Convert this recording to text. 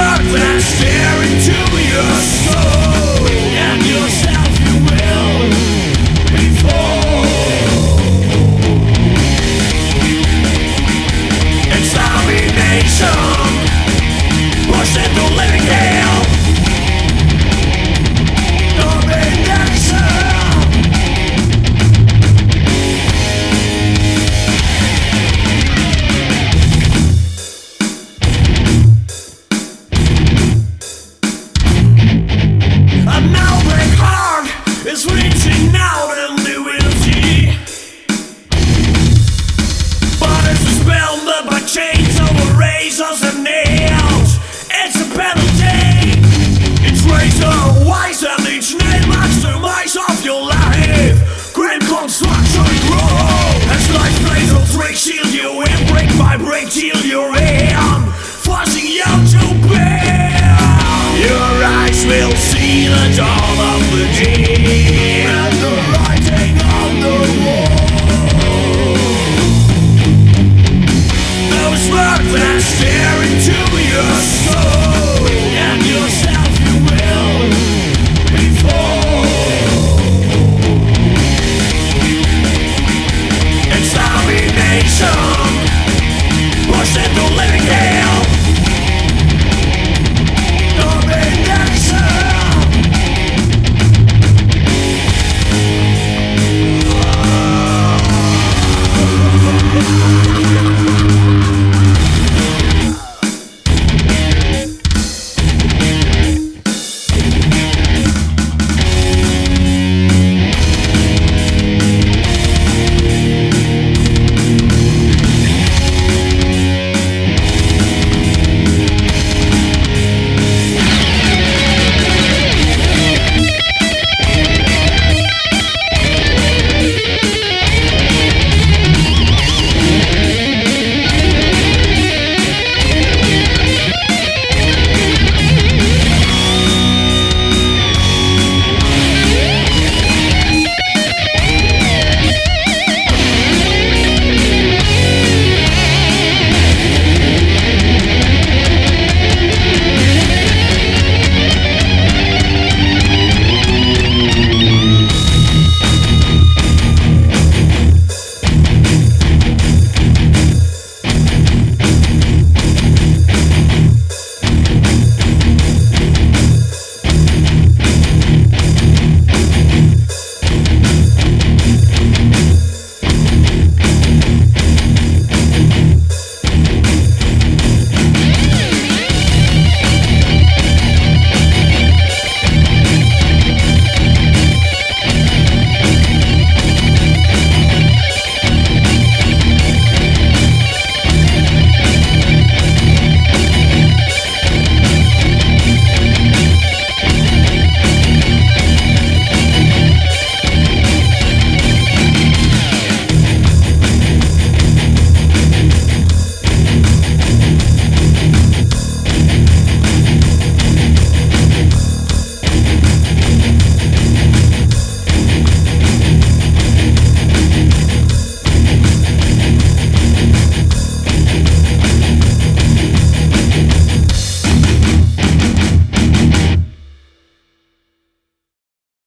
that stare into your soul, and yourself you will before. It's domination, pushed into living hell. Domination. A melting heart is reaching out in divinity, but it's a spell made by chains over razors and nails. It's a penalty. It's razor wise and each name maximize of your life. Grim construction grow as life plays on trick, shield you in, break by break till you're in.